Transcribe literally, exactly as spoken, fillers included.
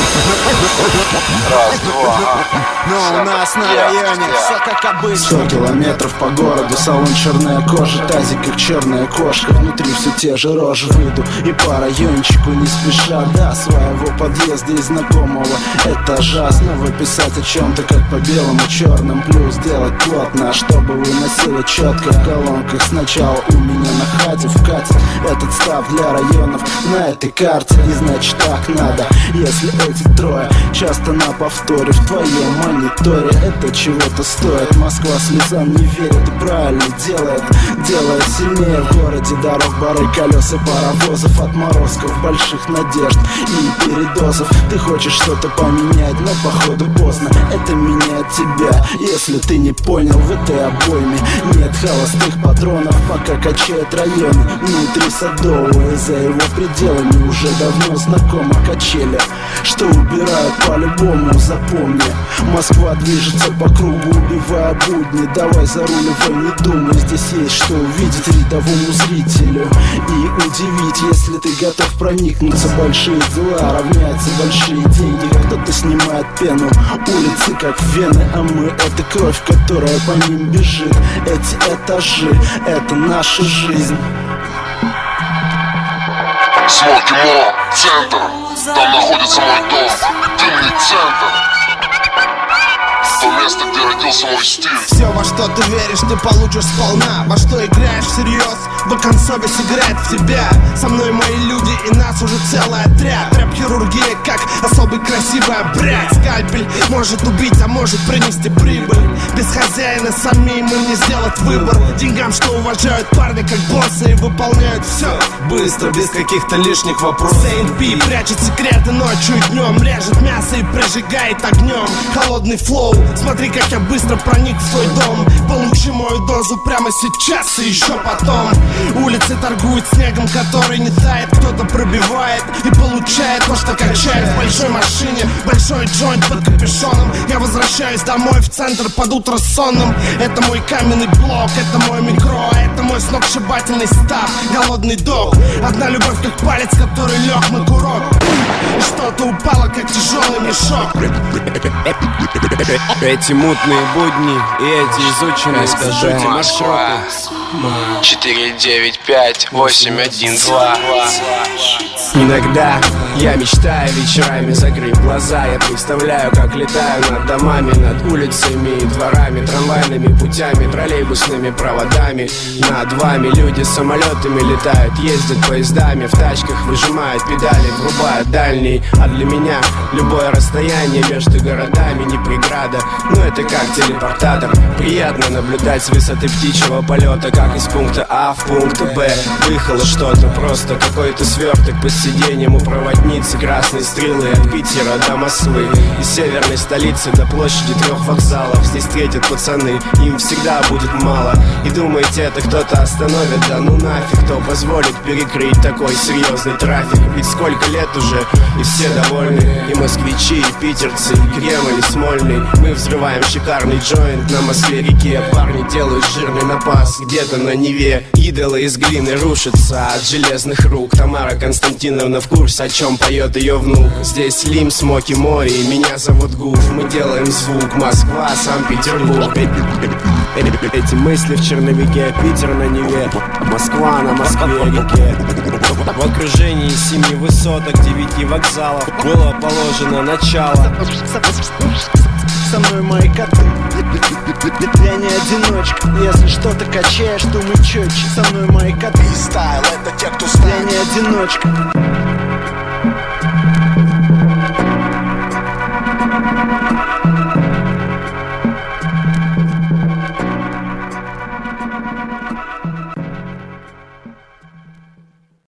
Раз, два. Но у нас на районе все как обычно. Сто километров по городу, салон черная кожа, тазик как черная кошка. Внутри все те же рожи, выйду и по райончику не спеша до своего подъезда и знакомого этажа. Снова писать о чем-то как по белому черным, плюс делать плотно, чтобы выносило четко в колонках. Сначала у меня на хате вкатит этот став для районов на этой карте. И значит так надо, если эти трое часто на повторе в твоем мониторе, это чего-то стоит. Москва слезам не верит и правильно делает, делает сильнее в городе дорог, бары, колеса паровозов, отморозков, больших надежд и передозов. Ты хочешь что-то поменять, но походу поздно. Это меняет тебя, если ты не понял. В этой обойме нет холостых патронов, пока качает районы внутри Садового. И за его пределами уже давно знакомы качели, что убирают по-любому. Запомни, Москва движется по кругу, убивая будни. Давай заруливай, не думай, здесь есть что увидеть рядовому зрителю и удивить. Если ты готов проникнуться, большие дела равняются большие деньги. Кто-то снимает пену, улицы как вены, а мы — это кровь, которая по ним бежит. Эти этажи — это наша жизнь. Смоки Молл, центр, там находится мой дом, дымный центр, то место, где родился мой стиль. Все, во что ты веришь, ты получишь сполна. Во что играешь всерьез, в концове сыграет в тебя. Со мной мои люди и нас уже целый отряд. Рэп-хирургия как особый красивый обряд. Скальпель может убить, а может принести прибыль. Без хозяина самим им не сделать выбор. Деньгам, что уважают парни как боссы и выполняют все быстро, без каких-то лишних вопросов. Сейнт Пи прячет секреты ночью и днем, режет мясо и прожигает огнем. Холодный флоу, смотри, как я быстро проник в твой дом. Получи мою дозу прямо сейчас и еще потом. Улицы торгуют снегом, который не тает. Кто-то пробивает и получает то, что качает. В большой машине, большой джойнт под капюшоном. Я возвращаюсь домой в центр под утро сонным. Это мой каменный блок, это мой микро, это мой сногсшибательный став. Голодный дог, одна любовь как палец, который лег на курок. И что-то упало, как тяжелый мешок. Эти мутные будни и эти изученные, скажите, маршруты. четыре девять пять восемь один два. Иногда я мечтаю вечерами, закрыв глаза. Я представляю, как летаю над домами, над улицами и дворами, трамвайными путями, троллейбусными проводами. Над вами люди самолетами летают, ездят поездами, в тачках выжимают педали, врубают дальний. А для меня любое расстояние между городами не преграда, но это как телепортатор. Приятно наблюдать с высоты птичьего полета, как из пункта А в пункт Б выехало что-то, просто какой-то сверток под сиденьем у проводницы. Красные стрелы от Питера до Москвы, из северной столицы до площади трех вокзалов. Здесь встретят пацаны, им всегда будет мало. И думаете, это кто-то остановит? Да ну нафиг, кто позволит перекрыть такой серьезный трафик? Ведь сколько лет уже, и все довольны, и москвичи, и питерцы, и Кремль, и Смольный. Мы взрываем шикарный джойнт на Москве-реке. Парни делают жирный напас где-то на Неве. Идолы из глины рушатся от железных рук. Тамара Константиновна в курсе, о чем поет ее внук. Здесь Лим, Смоки, Мори, и меня зовут Гуф. Мы делаем звук, Москва, Санкт-Петербург. Эти мысли в черновике, Питер на Неве, Москва на Москве-реке. В окружении семи высоток, девяти вокзалов было положено начало. Со мной мои коты, я не одиночка. Если что-то качаешь, думай четче. Со мной мои коты. Стайл — это те, кто стайл. Я не одиночка.